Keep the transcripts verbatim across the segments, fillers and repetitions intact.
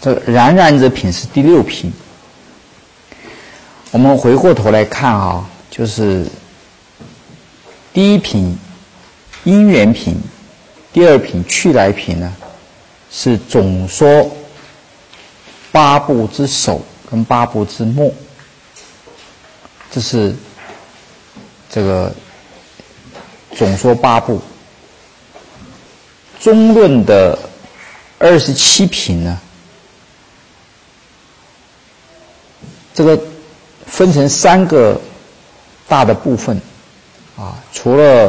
这个然然者品是第六品。我们回过头来看啊，就是第一品因缘品，第二品去来品呢，是总说八部之首跟八部之末，这是这个总说八部。中论的二十七品呢，这个分成三个大的部分啊，除了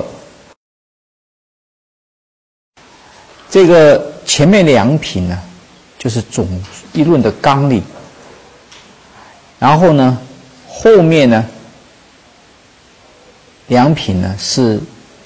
这个前面两品呢，就是总一论的纲领，然后呢，后面呢两品呢是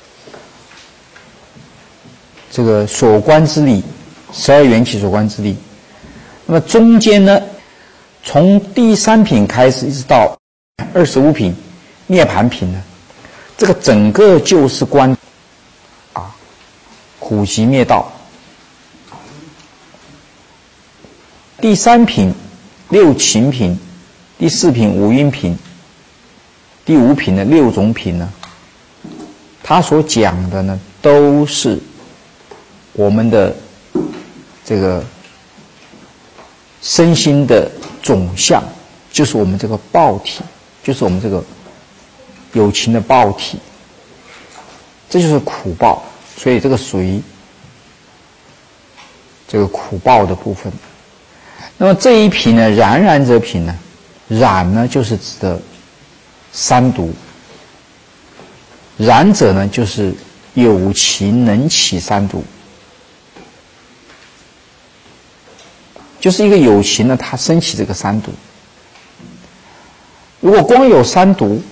这个所观之理，十二缘起所观之理。那么中间呢，从第三品开始一直到二十五品涅槃品呢，这个整个就是观啊苦集灭道。第三品六情品，第四品五阴品，第五品的六种品呢，他所讲的呢都是我们的这个身心的总相，就是我们这个报体，就是我们这个有情的报体，这就是苦报，所以这个属于这个苦报的部分。那么这一品呢，然然者品呢，然呢就是指的三毒，然者呢就是有情能起三毒，就是一个有情呢，它生起这个三毒。如果光有三毒，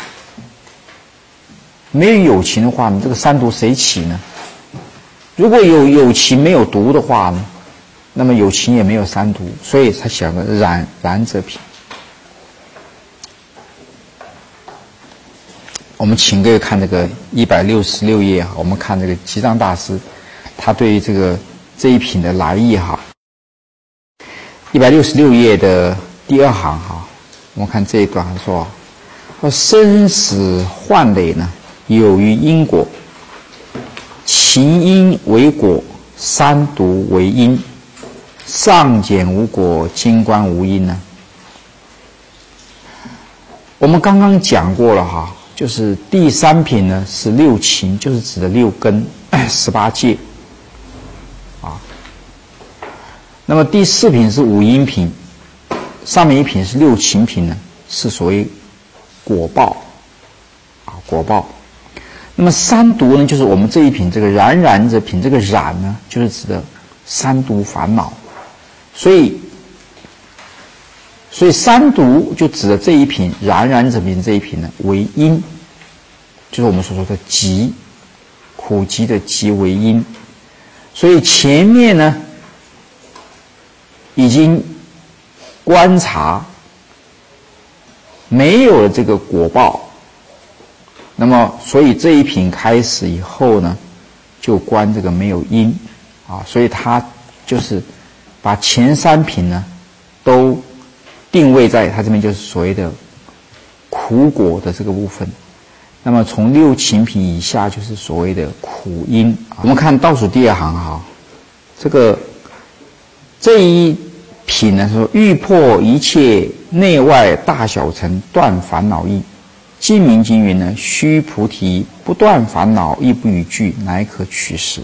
没有有情的话呢，这个三毒谁起呢？如果有有情没有毒的话呢，那么有情也没有三毒，所以他想个然然者品。我们请各位看这个一百六十六页哈，我们看这个吉藏大师他对于这个这一品的来意哈。一百六十六页的第二行哈，我们看这一段说，说生死患累呢，有于因果，情因为果，三毒为因，上减无果，金观无因呢。我们刚刚讲过了哈，就是第三品呢是六情，就是指的六根十八界啊。那么第四品是五阴品，上面一品是六情品呢，是所谓果报啊，果报。那么三毒呢，就是我们这一品这个然然者品，这个然呢，就是指的三毒烦恼。所以，所以三毒就指的这一品然然者品这一品呢为因，就是我们所说的集，苦集的集为因。所以前面呢已经观察没有了这个果报，那么所以这一品开始以后呢，就观这个没有因啊，所以它就是把前三品呢都定位在它这边，就是所谓的苦果的这个部分。那么从六情品以下就是所谓的苦因。我们看倒数第二行哈，这个这一品呢说，欲破一切内外大小尘，断烦恼意。净明经云呢，须菩提，不断烦恼，亦不与具，乃可取实。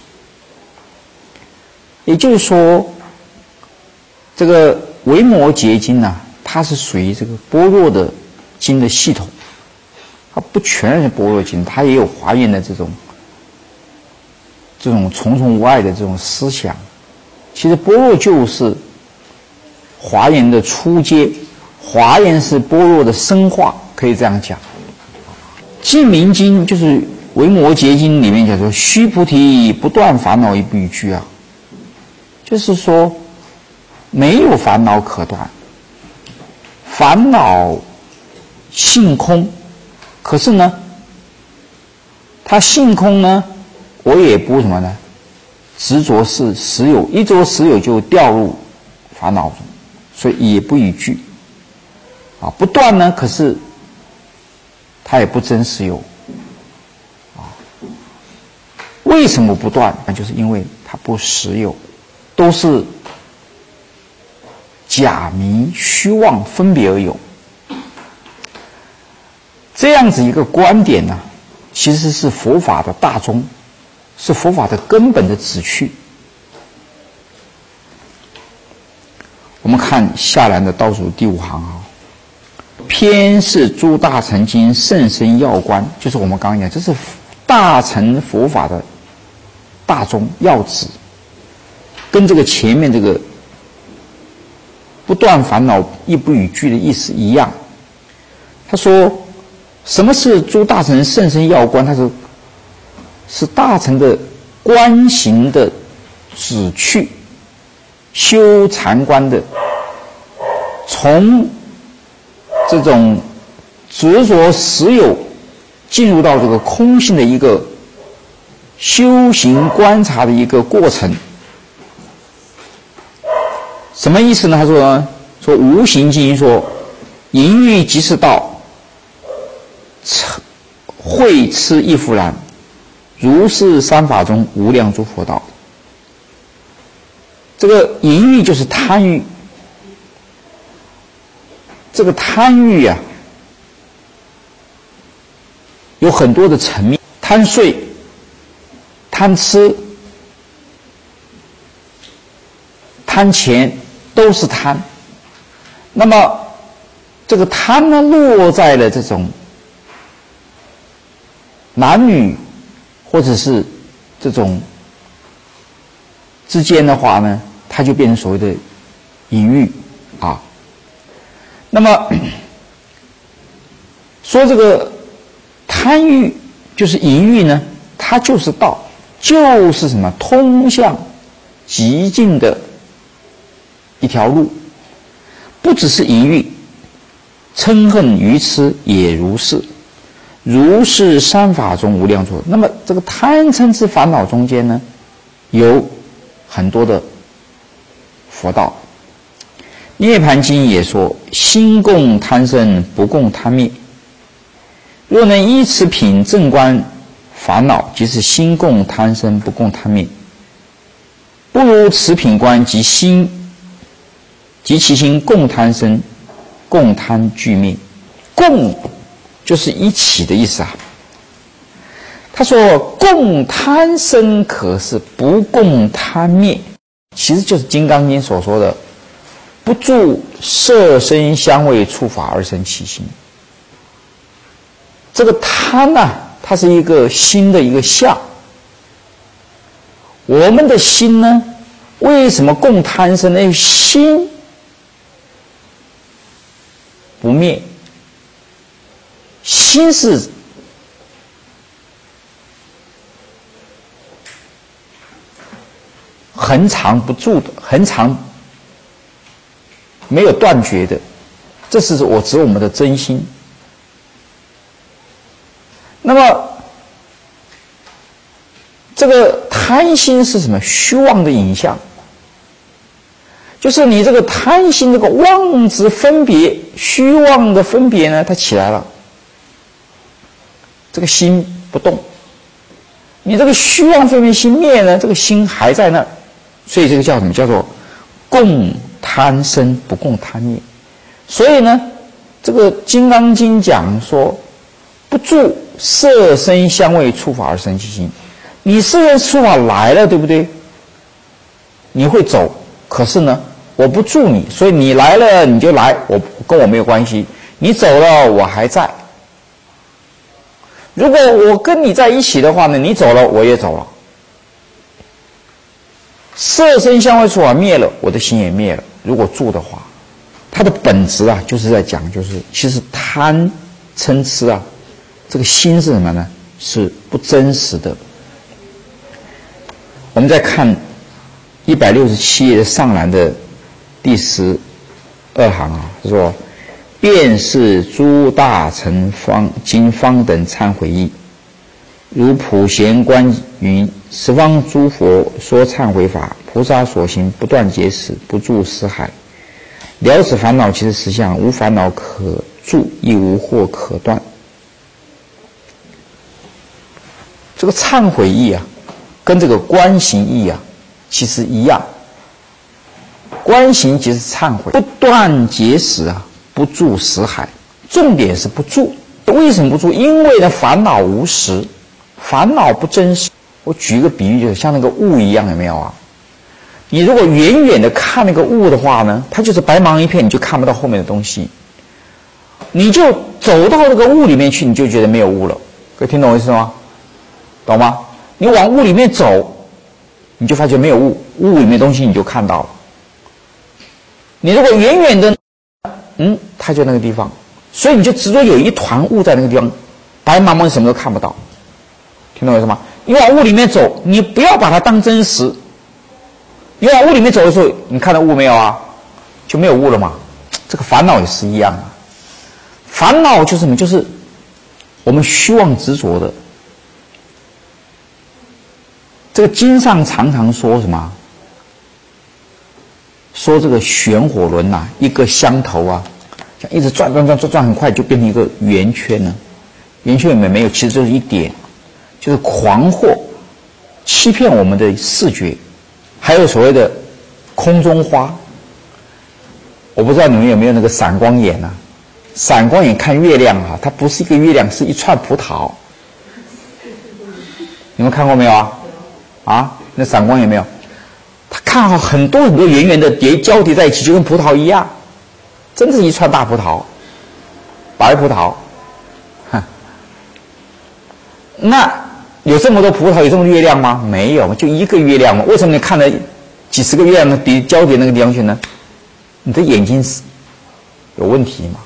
也就是说，这个维摩诘经呢，它是属于这个般若的经的系统，它不全然是般若经，它也有华严的这种这种重重无碍的这种思想。其实般若就是华严的初阶，华严是般若的深化，可以这样讲。净明经就是维摩诘经里面讲说，须菩提，不断烦恼，亦不与具啊，就是说没有烦恼可断，烦恼性空，可是呢它性空呢，我也不什么呢，执着是实有，一着实有就掉入烦恼中，所以也不与具。啊，不断呢，可是它也不真实有。啊，为什么不断？那就是因为它不实有，都是假迷虚妄分别而有。这样子一个观点呢，其实是佛法的大宗，是佛法的根本的旨趣。我们看下栏的倒数第五行啊，偏是诸大乘经甚深要观，就是我们刚刚讲，这是大乘佛法的大宗要旨，跟这个前面这个不断烦恼亦不与具的意思一样。他说什么是诸大乘甚深要观？它是是大乘的观行的旨趣，修禅观的，从这种执着实有进入到这个空性的一个修行观察的一个过程。什么意思呢？他说说无形经说淫欲即是道，慧痴亦复然，如是三法中无量诸佛道。这个淫欲就是贪欲，这个贪欲啊，有很多的层面，贪睡、贪吃、贪钱，都是贪。那么这个贪呢，落在了这种男女或者是这种之间的话呢，它就变成所谓的淫欲啊。那么说这个贪欲就是淫欲呢，它就是道，就是什么通向极尽的一条路。不只是淫欲，嗔恨愚痴也如是，如是三法中无量处。那么这个贪嗔痴烦恼中间呢，有很多的佛道。涅盘经也说，心共贪生，不共贪灭。若能依此品正观烦恼，即是心共贪生，不共贪灭。不如此品观即心及其心共贪生，共贪俱灭。共就是一起的意思啊。他说共贪生，可是不共贪灭，其实就是《金刚经》所说的不住色声香味触法而生其心。这个贪啊，它是一个心的一个相。我们的心呢，为什么共贪生呢？心不灭，心是恒常不住的，恒常没有断绝的，这是我指我们的真心。那么这个贪心是什么？虚妄的影像，就是你这个贪心，这个妄执分别，虚妄的分别呢，它起来了，这个心不动。你这个虚妄分别心灭呢，这个心还在那儿，所以这个叫什么？叫做共贪生，不共贪灭。所以呢，这个《金刚经》讲说，不住色声香味触法而生其心。你色声触法来了，对不对？你会走，可是呢，我不住你，所以你来了你就来，我跟我没有关系。你走了，我还在。如果我跟你在一起的话呢，你走了，我也走了。色声香味触法灭了，我的心也灭了。如果住的话，它的本质啊，就是在讲，就是其实贪嗔痴啊，这个心是什么呢？是不真实的。我们再看一百六十七页的上栏的第十二行啊，他说：“便是诸大乘方经方等忏悔义，如普贤观云：十方诸佛说忏悔法， 菩萨所行，不断结使，不住识海。了此烦恼，其实实相，无烦恼可住，亦无惑可断。这个忏悔意啊，跟这个观行意啊，其实一样。观行即是忏悔，不断结使啊，不住识海。重点是不住。为什么不住？因为呢，烦恼无实，烦恼不真实。我举一个比喻，就是像那个雾一样，有没有啊？你如果远远的看那个雾的话呢，它就是白茫一片，你就看不到后面的东西。你就走到那个雾里面去，你就觉得没有雾了。各位听懂我意思吗？懂吗？你往雾里面走，你就发觉没有雾，雾里面的东西你就看到了。你如果远远的，嗯，它就那个地方，所以你就执着有一团雾在那个地方，白茫茫什么都看不到。听懂我意思吗？你往雾里面走，你不要把它当真实。你往雾里面走的时候，你看到雾没有啊？就没有雾了嘛。这个烦恼也是一样啊。烦恼就是什么？就是我们虚妄执着的。这个经上常常说什么？说这个旋火轮呐、啊，一个香头啊，像一直转转转转转，很快就变成一个圆圈了。圆圈里面没有，其实就是一点，就是狂惑，欺骗我们的视觉。还有所谓的空中花，我不知道你们有没有那个散光眼啊？散光眼看月亮啊，它不是一个月亮，是一串葡萄。你们看过没有啊？啊，那散光眼没有？他看好很多很多圆圆的叠交叠在一起，就跟葡萄一样，真是一串大葡萄，白葡萄。哼，那有这么多葡萄，有这么多月亮吗？没有，就一个月亮嘛。为什么你看了几十个月亮叠交叠那个地方去呢？你的眼睛是有问题嘛？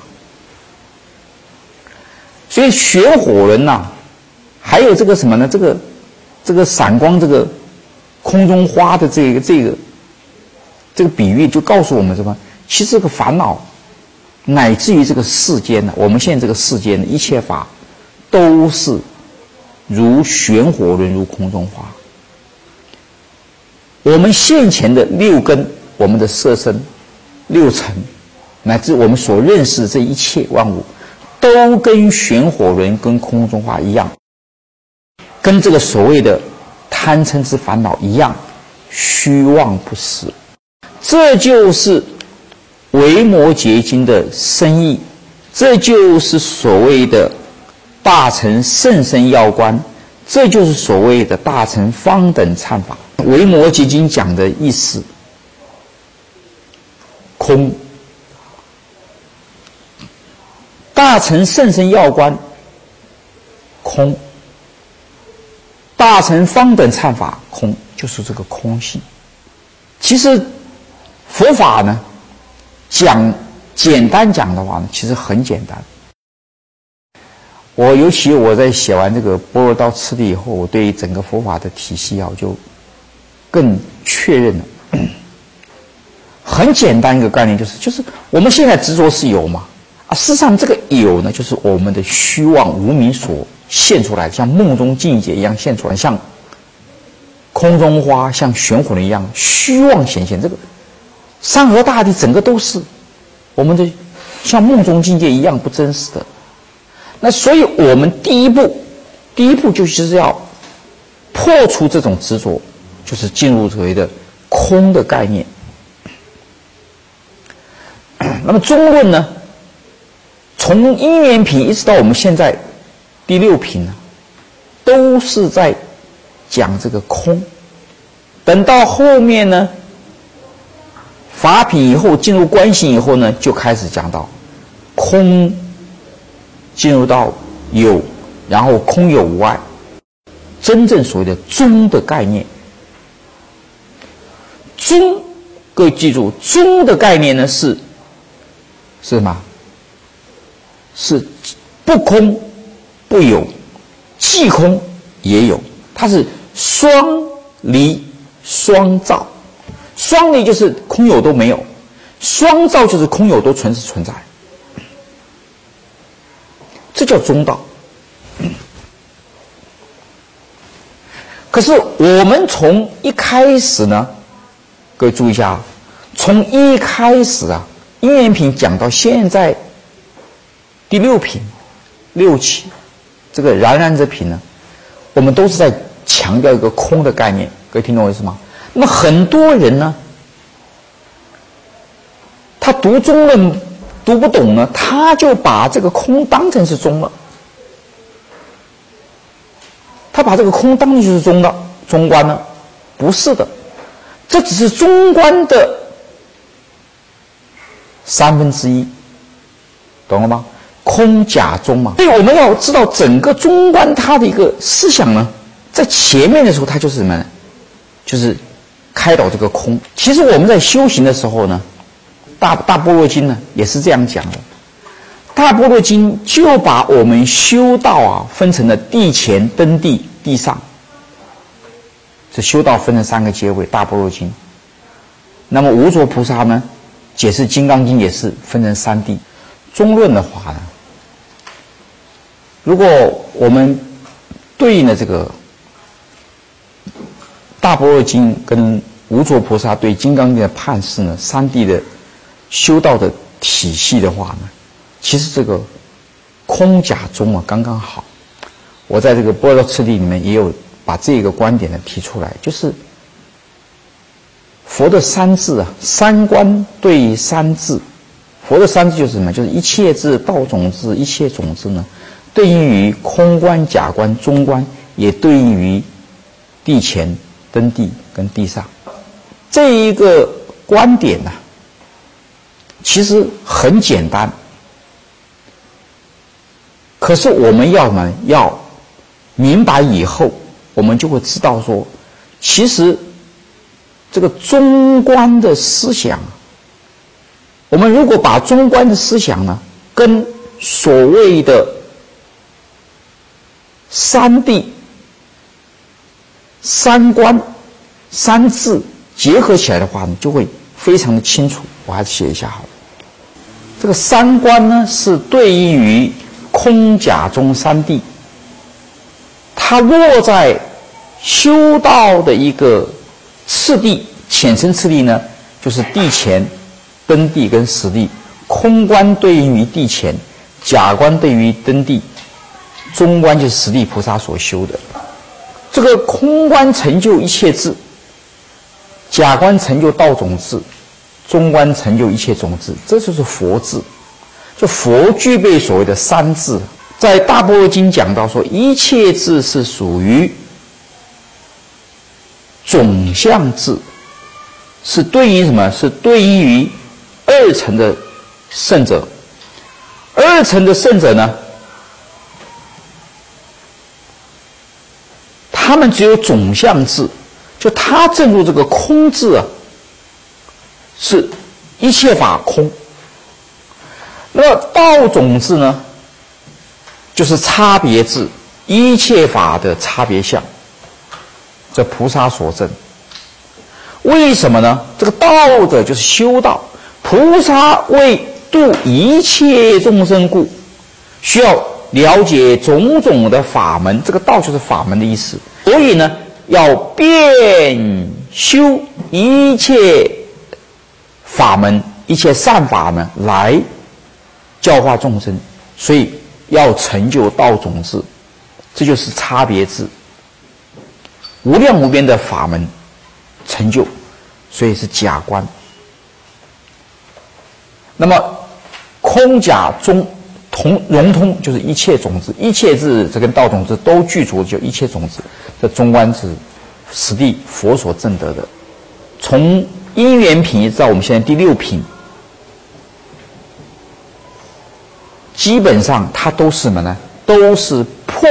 所以旋火轮呐、啊，还有这个什么呢？这个这个闪光，这个空中花的这个这个这个比喻，就告诉我们什么？其实这个烦恼，乃至于这个世间呢，我们现在这个世间的一切法，都是如旋火轮，如空中花。我们现前的六根，我们的色身、六尘，乃至我们所认识的这一切万物，都跟旋火轮、跟空中花一样，跟这个所谓的贪嗔之烦恼一样，虚妄不实。这就是维摩诘经的深意，这就是所谓的大乘甚深要观，这就是所谓的大乘方等忏法。维摩诘经讲的意思，空；大乘甚深要观，空；大乘方等忏法，空，就是这个空性。其实佛法呢，讲简单讲的话呢，其实很简单。我尤其我在写完这个《般若道次第》以后，我对整个佛法的体系啊，我就更确认了。很简单一个概念，就是就是我们现在执着是有嘛，啊，事实上这个有呢，就是我们的虚妄无明所现出来，像梦中境界一样现出来，像空中花，像旋火轮一样虚妄显现。这个山河大地整个都是我们的像梦中境界一样不真实的。那所以我们第一步，第一步就是要破除这种执着，就是进入所谓的空的概念。那么中论呢，从因缘品一直到我们现在第六品呢，都是在讲这个空。等到后面呢，法品以后进入观行以后呢，就开始讲到空，进入到有，然后空有无碍，真正所谓的中的概念。中，各位记住，中的概念呢是是什么？是不空不有，既空也有，它是双离双造。双离就是空有都没有，双造就是空有都存是存在，这叫中道。可是我们从一开始呢， 各位注意一下啊，从一开始啊，因缘品讲到现在第六品、六期，这个然然之品呢，我们都是在强调一个空的概念。各位听懂我意思吗？那么很多人呢，他读中论读不懂呢，他就把这个空当成是中了，他把这个空当成就是中的中观了，不是的，这只是中观的三分之一，懂了吗？空假中嘛，所以我们要知道整个中观它的一个思想呢，在前面的时候它就是什么呢？就是开导这个空。其实我们在修行的时候呢，大大般若经呢也是这样讲的。大般若经就把我们修道啊分成了地前、登地、地上，这修道分成三个阶位。大般若经，那么无着菩萨呢解释金刚经也是分成三地。中论的话呢，如果我们对应的这个大般若经跟无着菩萨对金刚经的判释呢，三地的修道的体系的话呢，其实这个空假中啊刚刚好。我在这个般若次第里面也有把这个观点呢提出来，就是佛的三智啊，三观对三智。佛的三智就是什么？就是一切智、道种智、一切种智呢，对应于空观、假观、中观，也对应于地前、登地跟地上。这一个观点呢、啊，其实很简单，可是我们要什么？要明白以后，我们就会知道说，其实这个中观的思想。我们如果把中观的思想呢，跟所谓的三谛、三观、三智结合起来的话呢，就会非常的清楚。我还是写一下好了。这个三观呢，是对应于空假中三谛，它落在修道的一个次第，浅层次第呢，就是地前。登地跟实地，空观对应于地前，假观对应于登地，中观就是实地菩萨所修的。这个空观成就一切智，假观成就道种智，中观成就一切种智，这就是佛智。就佛具备所谓的三智，在大般若经讲到说，一切智是属于总相智，是对应什么？是对应于二乘的圣者。二乘的圣者呢，他们只有总相智，就他证入这个空智啊，是一切法空。那么道种智呢，就是差别智，一切法的差别相，这菩萨所证。为什么呢？这个道者就是修道，菩萨为度一切众生故，需要了解种种的法门，这个道就是法门的意思。所以呢，要遍修一切法门，一切善法门来教化众生，所以要成就道种智，这就是差别智，无量无边的法门成就，所以是假观。那么空假中同融通，就是一切种子，一切智这跟道种子都具足，就一切种子。这中观是实地佛所证得的。从因缘品一直到我们现在第六品，基本上它都是什么呢？都是破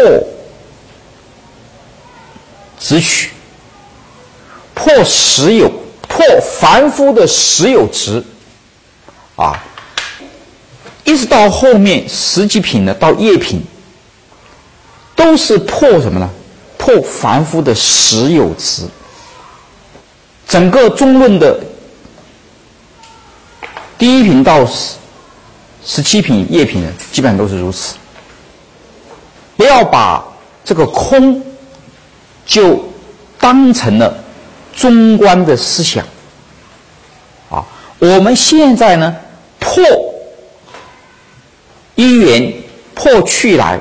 执取，破实有，破凡夫的实有执啊。一直到后面十几品呢，到业品，都是破什么呢？破凡夫的实有执。整个中论的第一品到十十七品业品呢，基本上都是如此。不要把这个空就当成了中观的思想， 我们现在呢，破一元，破去来，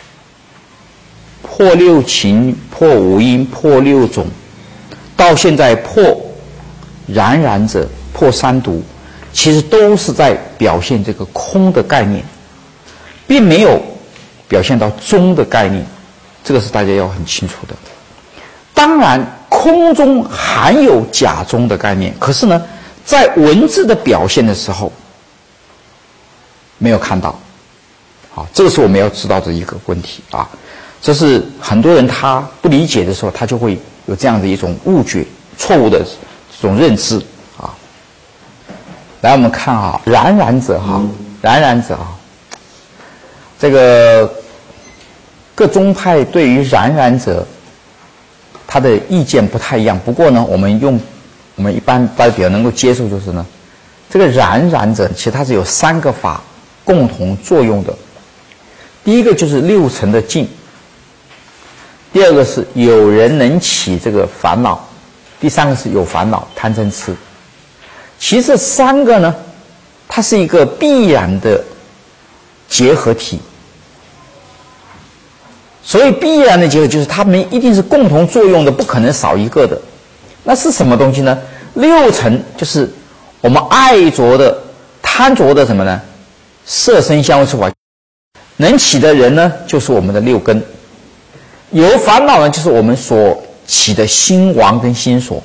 破六情，破五阴，破六种，到现在破然然者，破三毒，其实都是在表现这个空的概念，并没有表现到中的概念，这个是大家要很清楚的。当然，空中含有假中的概念，可是呢，在文字的表现的时候没有看到。好，这个是我们要知道的一个问题啊。这是很多人他不理解的时候，他就会有这样的一种误解、错误的这种认知啊。来，我们看啊，然然者哈，然然者啊，这个各宗派对于然然者，他的意见不太一样。不过呢，我们用我们一般大家比较能够接受就是呢，这个然然者其实它是有三个法共同作用的。第一个就是六尘的净，第二个是有人能起这个烦恼，第三个是有烦恼贪嗔痴。其实这三个呢，它是一个必然的结合体。所谓必然的结合，就是它们一定是共同作用的，不可能少一个的。那是什么东西呢？六尘就是我们爱着的、贪着的什么呢？色声香味触法。能起的人呢，就是我们的六根；有烦恼呢，就是我们所起的心王跟心所。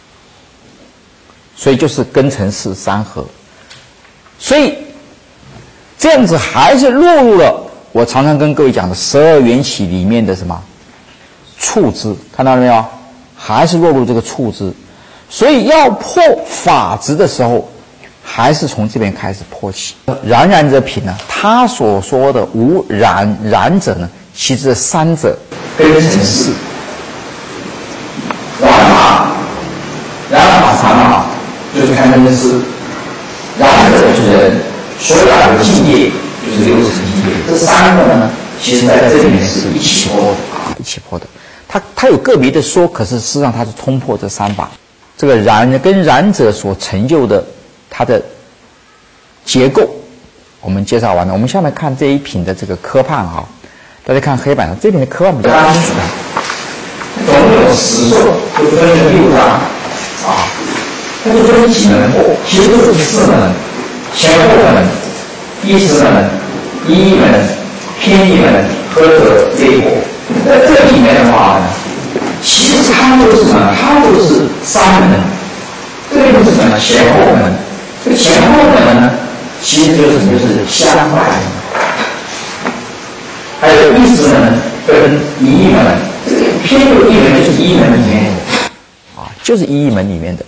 所以就是根尘世三合。所以这样子还是落入了我常常跟各位讲的十二缘起里面的什么处支，看到了没有？还是落入这个处支。所以要破法执的时候，还是从这边开始破起。然然者品呢，他所说的无然然者呢，其实这三者根尘世。然法，然法常法就是贪嗔痴，然者就是人，所有的境界就是六尘境界。这三个呢，其实在这里面是一起破的啊，一起破的。他他有个别的说，可是事实上他是通破这三法。这个然跟然者所成就的它的结构，我们介绍完了。我们下面看这一品的这个科判啊，大家看黑板上这边的科判比较清楚。总共有十颂，就分成六章啊。它就分几门破，其实就是四门：前后门、依实门、依门、偏义门和这类破。在这里面的话呢，其实它都是什么？它都是三门。这个就是什么？前后门。这个前后门呢，其实就是就是相拜门。还有依实门跟依门，这个偏有一门就是依门里面的啊，就是依门里面的。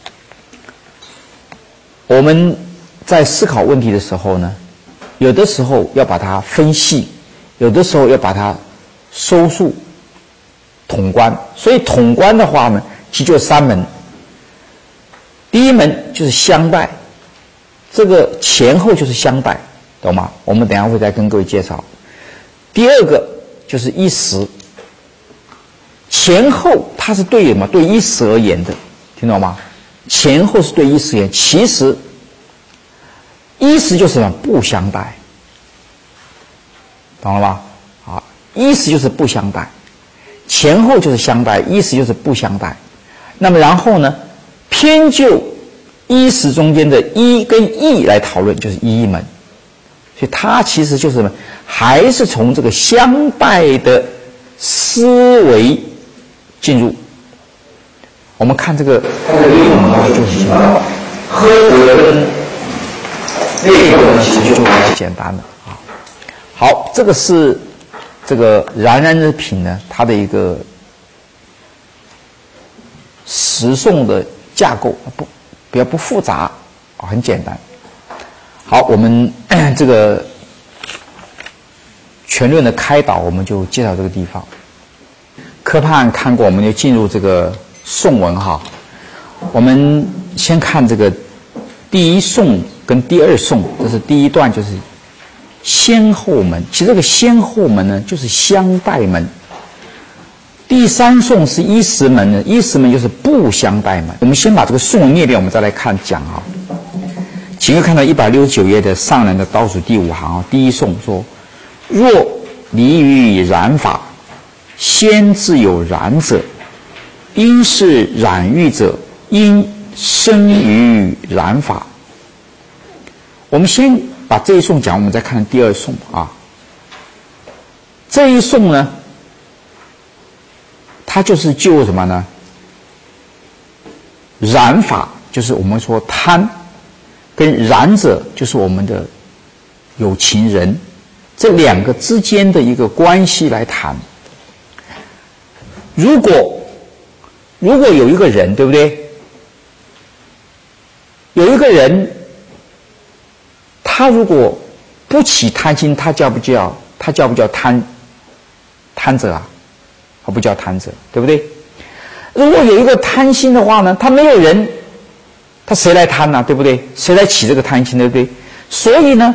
我们在思考问题的时候呢，有的时候要把它分析，有的时候要把它收束统观。所以统观的话呢，其实就三门。第一门就是相待，这个前后就是相待，懂吗？我们等一下会再跟各位介绍。第二个就是依实，前后它是对什么？对依实而言的，听懂吗？前后是对依实而言，其实依实就是什么？不相待，懂了吧？啊，依实就是不相待，前后就是相待，依实就是不相待。那么然后呢，偏就依实中间的依跟义来讨论，就是依门。所以它其实就是什么？还是从这个相待的思维进入。我们看这个它的内容呢，就是什么？喝德跟内容呢，其实就很简单了啊。好，这个是这个然然之品呢，它的一个实诵的架构，不比较不复杂啊，很简单。好，我们这个全论的开导，我们就介绍这个地方。科判看过，我们就进入这个颂文哈。我们先看这个第一颂跟第二颂，这是第一段，就是先后门。其实这个先后门呢，就是相待门。第三颂是依实门呢，依实门就是不相待门。我们先把这个颂文念遍，我们再来看讲啊。 请各位看到一百六十九页的上栏的倒数第五行啊，第一颂说：若离于染法，先自有染者，因是染欲者，因生于染法。我们先把这一颂讲，我们再看第二颂啊。这一颂呢，它就是就什么呢？染法就是我们说贪，跟染者就是我们的有情人，这两个之间的一个关系来谈。如果如果有一个人，对不对？有一个人，他如果不起贪心，他叫不叫他叫不叫贪贪者啊？他不叫贪者，对不对？如果有一个贪心的话呢，他没有人，他谁来贪呢？对不对？谁来起这个贪心，对不对？所以呢，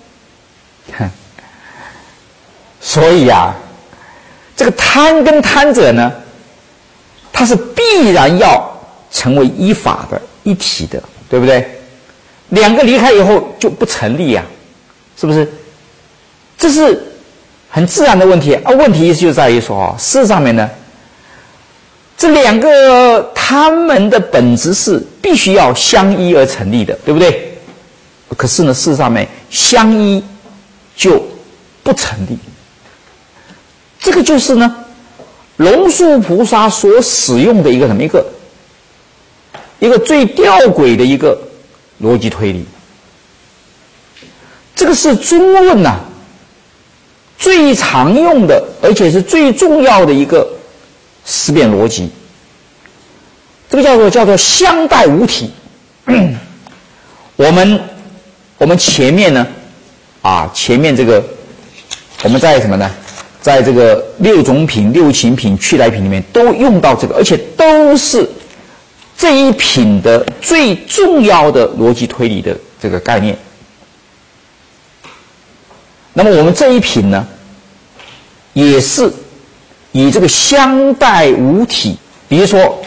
所以啊，这个贪跟贪者呢，它是必然要成为一法的一体的，对不对？两个离开以后就不成立啊，是不是？这是很自然的问题啊。问题就在于说啊，事实上面呢，这两个他们的本质是必须要相依而成立的，对不对？可是呢，事实上面相依就不成立。这个就是呢，龙树菩萨所使用的一个什么一个一个最吊诡的一个逻辑推理。这个是中论呐、啊、最常用的，而且是最重要的一个思辨逻辑。这个叫做叫做相待无体。我们我们前面呢啊前面这个我们在什么呢？在这个六种品、六情品、去来品里面都用到这个，而且都是这一品的最重要的逻辑推理的这个概念。那么我们这一品呢，也是以这个相待无体，比如说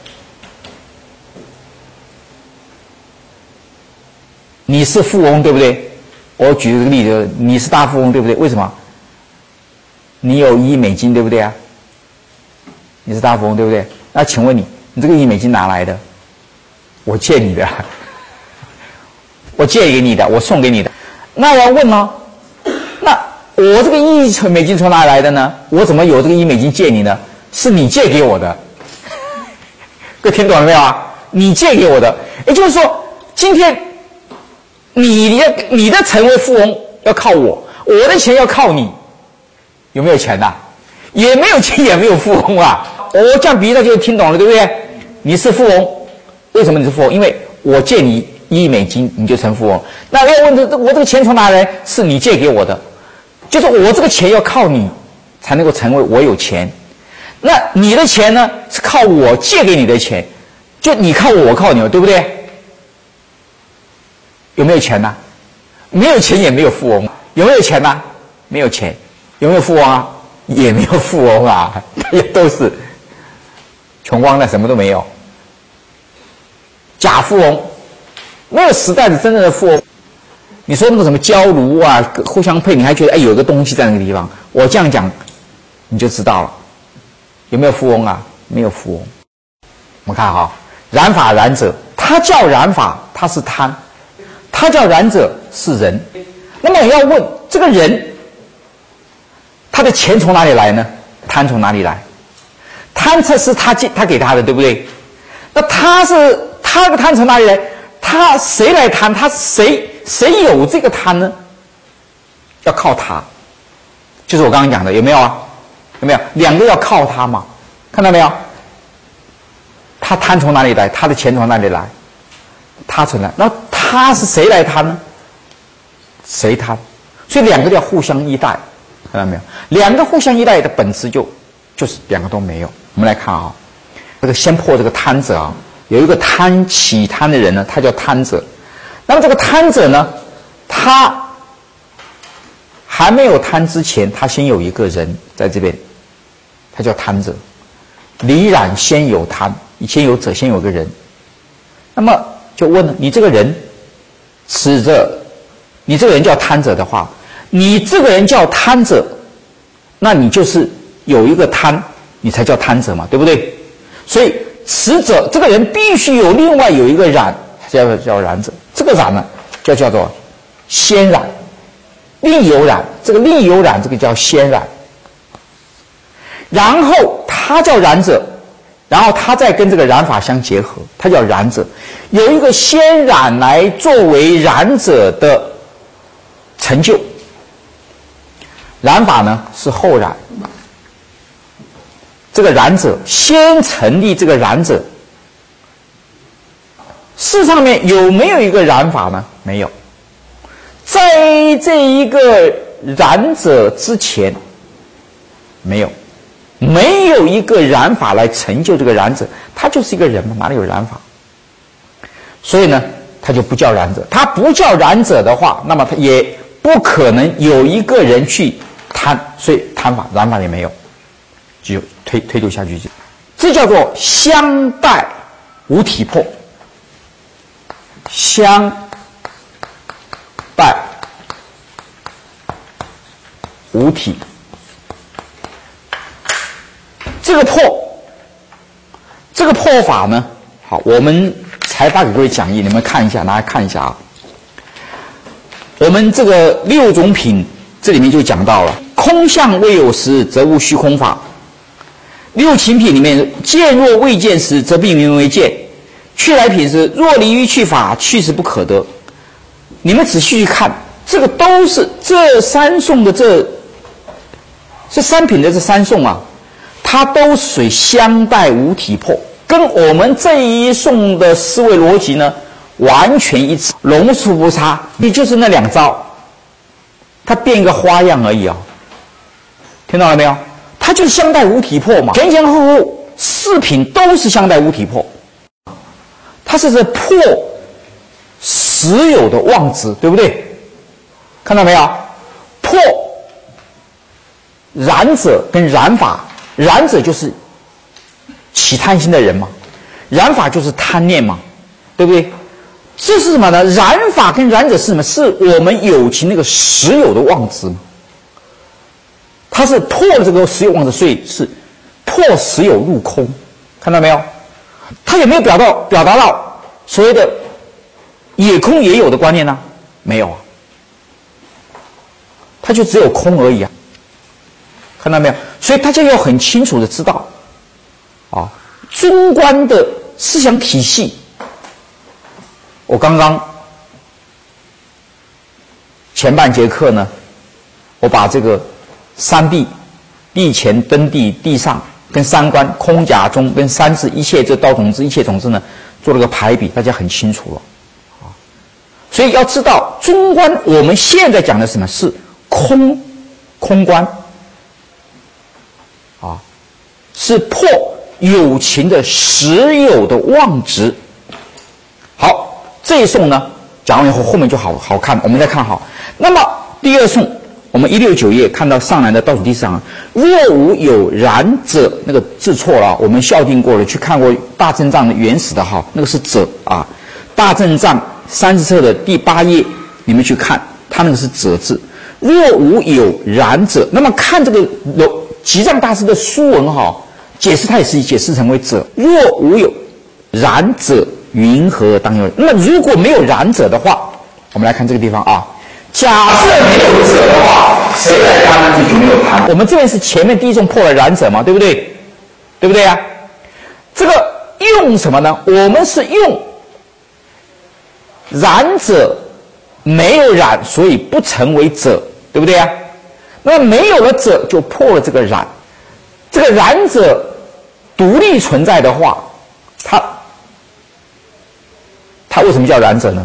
你是富翁，对不对？我举这个例子，你是大富翁，对不对？为什么？你有一亿美金，对不对啊？你是大富翁，对不对？那请问你，你这个一亿美金哪来的？我借你的，我借给你的，我送给你的。那我要问呢、哦，那我这个一亿美金从哪来的呢？我怎么有这个一亿美金借你呢？是你借给我的。各位听懂了没有啊？你借给我的，也就是说，今天你的你的成为富翁要靠我，我的钱要靠你。有没有钱呐、啊？也没有钱，也没有富翁啊！我这样比喻大家就听懂了，对不对？你是富翁，为什么你是富翁？因为我借你一亿美金，你就成富翁。那要问这我这个钱从哪来？是你借给我的，就是我这个钱要靠你才能够成为我有钱。那你的钱呢，是靠我借给你的钱，就你靠我，我靠你，对不对？有没有钱呐、啊？没有钱也没有富翁。有没有钱呐、啊？没有钱。有没有富翁啊？也没有富翁啊，也都是穷光蛋，什么都没有。假富翁，没有时代的真正的富翁。你说那个什么交炉啊，互相配，你还觉得哎有一个东西在那个地方。我这样讲，你就知道了。有没有富翁啊？没有富翁。我们看哈，染法染者，他叫染法，他是贪；他叫染者是人。那么我要问这个人。他的钱从哪里来呢？贪从哪里来？贪这是他他给他的，对不对？那他是他的贪从哪里来？他谁来贪？他谁谁有这个贪呢？要靠他，就是我刚刚讲的，有没有啊？有没有？两个要靠他嘛？看到没有？他贪从哪里来？他的钱从哪里来？他从哪？那他是谁来贪呢？谁贪？所以两个要互相依赖。看到没有？两个互相依赖的本质就就是两个都没有。我们来看啊，这个先破这个贪者啊，有一个贪起贪的人呢，他叫贪者。那么这个贪者呢，他还没有贪之前，他先有一个人在这边，他叫贪者。离染先有贪，先有者，先有个人。那么就问了，你这个人此者，你这个人叫贪者的话，你这个人叫贪者，那你就是有一个贪，你才叫贪者嘛，对不对？所以此者这个人必须有另外有一个染，叫叫染者。这个染呢，就叫做先染，另有染。这个另有染，这个叫先染。然后他叫染者，然后他再跟这个染法相结合，他叫染者。有一个先染来作为染者的成就，染法呢是后染。这个染者先成立这个染者，世上面有没有一个染法呢？没有。在这一个染者之前，没有。没有一个染法来成就这个染者，他就是一个人嘛，哪里有染法？所以呢，他就不叫染者。他不叫染者的话，那么他也不可能有一个人去贪，所以贪法、染法也没有，就推推度下去，这叫做相待无体魄。相待无体。这个破，这个破法呢，好，我们才发给各位讲义，你们看一下，拿来看一下啊。我们这个六种品，这里面就讲到了，空相未有时，则无虚空法。六情品里面，见若未见时，则必名为见。去来品是若离于去法，去时不可得。你们仔细去看，这个都是这三颂的这这三品的这三颂啊。它都属相待无体魄，跟我们这一颂的思维逻辑呢完全一致，龙处不差，也就是那两招，它变一个花样而已啊、哦，听到了没有？它就是相待无体魄嘛，前前后后四品都是相待无体魄，它是在破实有的妄执，对不对？看到没有？破染者跟染法。染者就是起贪心的人嘛，染法就是贪念嘛，对不对？这是什么呢？染法跟染者是什么？是我们有情那个实有的妄执嘛。它是破了这个实有妄执，所以是破实有入空，看到没有？它有没有表到表达到所谓的也空也有的观念呢？没有啊，它就只有空而已啊。看到没有？所以大家要很清楚的知道，啊，中观的思想体系。我刚刚前半节课呢，我把这个三谛、谛前、登谛、谛上跟三观、空假中跟三智一切这道种子、一切种子呢，做了个排比，大家很清楚了，啊，所以要知道中观我们现在讲的是什么？是空空观。啊，是破有情的实有的妄执。好，这一颂呢讲完以后，后面就好好看。我们再看好。那么第二颂，我们一六九页看到上来的倒数第四行，若无有染者，那个字错了，我们校订过了，去看过大正藏的原始的哈，那个是者啊。大正藏三十册的第八页，你们去看，它那个是者字。若无有染者，那么看这个吉藏大师的书文哈、哦，解释它也是解释成为者。若无有染者，云何当有？那么如果没有染者的话，我们来看这个地方啊。假设没有者的话，谁来贪呢？就没有贪。我们这边是前面第一种破了染者嘛，对不对？对不对啊？这个用什么呢？我们是用染者没有染，所以不成为者，对不对啊？那么没有了者，就破了这个染。这个染者独立存在的话，它它为什么叫染者呢？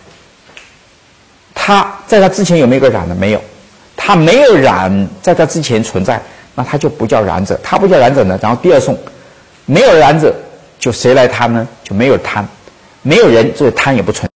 它在它之前有没有一个染呢？没有，它没有染，在它之前存在，那它就不叫染者。它不叫染者呢，然后第二颂，没有染者，就谁来贪呢？就没有贪，没有人，这个贪也不存在。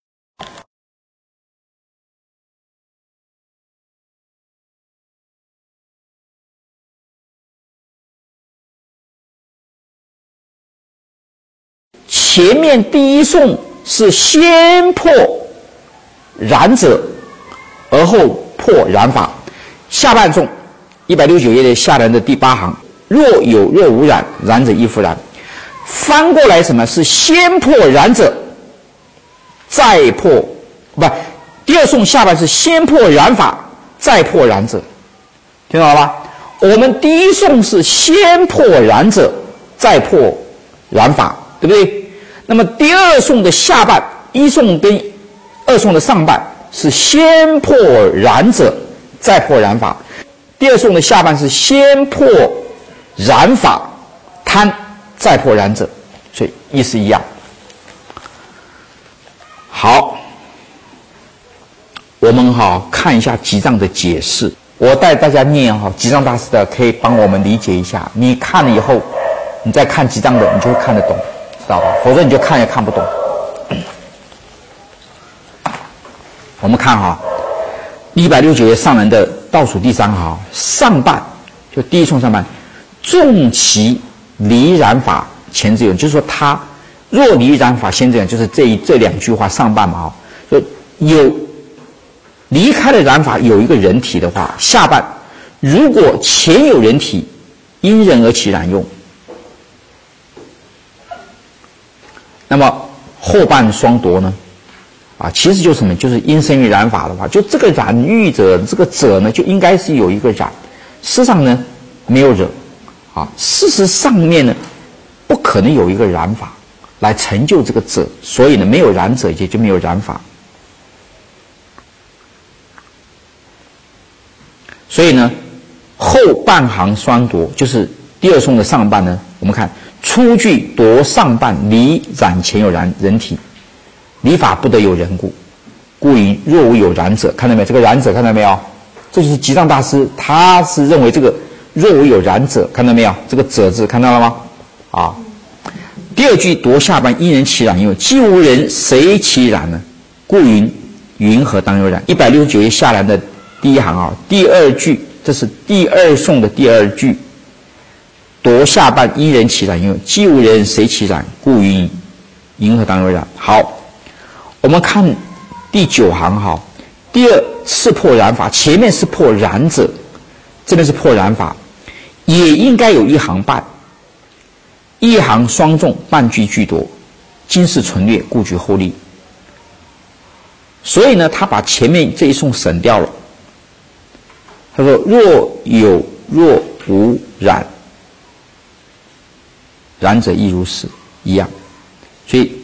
前面第一颂是先破染者而后破染法。下半颂一百六十九页的下联的第八行，若有若无染，染者亦复然。翻过来什么是先破染者，再破不？第二颂下半是先破染法，再破染者，听懂了吧？我们第一颂是先破染者，再破染法，对不对？那么第二颂的下半，一颂跟二颂的上半是先破染者，再破染法；第二颂的下半是先破染法贪，再破染者，所以意思一样。好，我们好看一下集藏的解释。我带大家念哈，集藏大师的可以帮我们理解一下。你看了以后，你再看集藏的，你就会看得懂，知道吧？否则你就看也看不懂。我们看哈，一百六十九页上联的倒数第三行上半，就第一颂上半，重其离染法前之有，就是说他若离染法先之有，就是这一这两句话上半嘛哈，就有。离开了染法有一个人体的话，下半如果前有人体，因人而起染用，那么后半双夺呢？啊，其实就是什么？就是因生于染法的话，就这个染欲者，这个者呢，就应该是有一个染，事实上呢没有惹，啊，事实上面呢不可能有一个染法来成就这个者，所以呢没有染者也就没有染法。所以呢，后半行双夺就是第二颂的上半呢，我们看出句夺上半，离染前有染人体，离法不得有人故，故云若无有染者，看到没有？这个染者看到没有？这就是集藏大师，他是认为这个若无有染者，看到没有？这个者字看到了吗？啊，第二句夺下半，因人起染，因为既无人，谁起染呢？故云云何当有染？一百六十九页下联的第一行啊，第二句，这是第二颂的第二句，夺下半，因人起染，因为既无人，谁起染？故云云何当有染？好，我们看第九行哈，第二次破染法，前面是破染者，这边是破染法，也应该有一行半，一行双重，半句句夺，今世存略，故举后例。所以呢，他把前面这一颂省掉了。他说：“若有若无染，染者亦如是，一样。”所以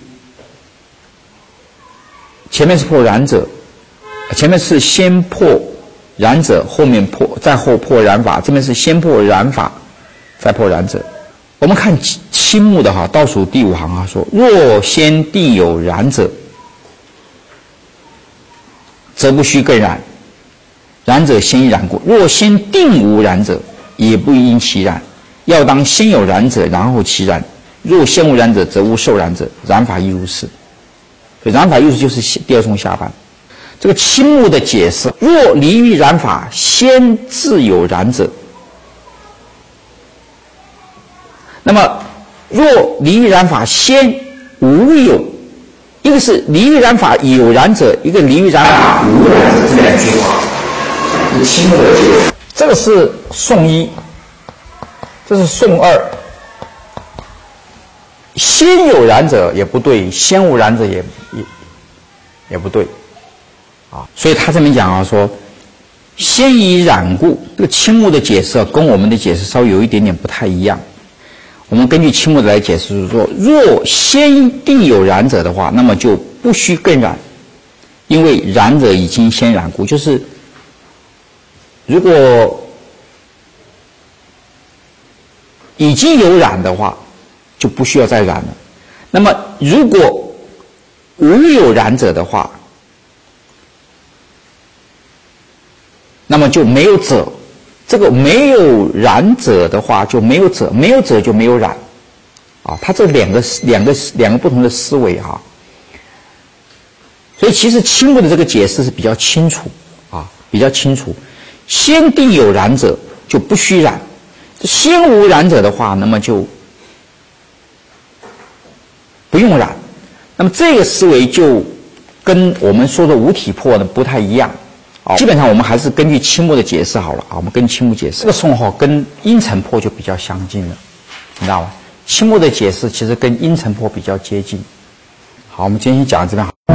前面是破染者，前面是先破染者，后面破再后破染法，这边是先破染法，再破染者。我们看青目的哈，倒数第五行啊，说：“若先定有染者，则不须更染。”染者先染过，若先定无染者，也不因其染，要当先有染者，然后其染。若先无染者，则无受染者，染法亦如是。所以染法亦如是就是第二颂下半。这个青目的解释：若离于染法，先自有染者。那么，若离于染法，先无有，一个是离于染法有染者，一个离于染法无有染者，这两句话。青目的解释，这个是颂一，这是颂二。先有染者也不对，先无染者也也也不对，啊，所以他这边讲啊，说先以染故，这个青目的解释啊，跟我们的解释稍微有一点点不太一样。我们根据青目的来解释说，若先定有染者的话，那么就不须更染，因为染者已经先染故，就是。如果已经有染的话，就不需要再染了。那么，如果无有染者的话，那么就没有者。这个没有染者的话，就没有者，没有者就没有染。啊，它这两个两个两个不同的思维哈、啊。所以，其实青目的这个解释是比较清楚啊，比较清楚。先定有染者就不须染，先无染者的话，那么就不用染。那么这个思维就跟我们说的五体破呢不太一样。啊，基本上我们还是根据青木的解释好了啊，我们根据青木解释，这个宋号跟阴沉破就比较相近了，你知道吗？青木的解释其实跟阴沉破比较接近。好，我们今天先讲到这边。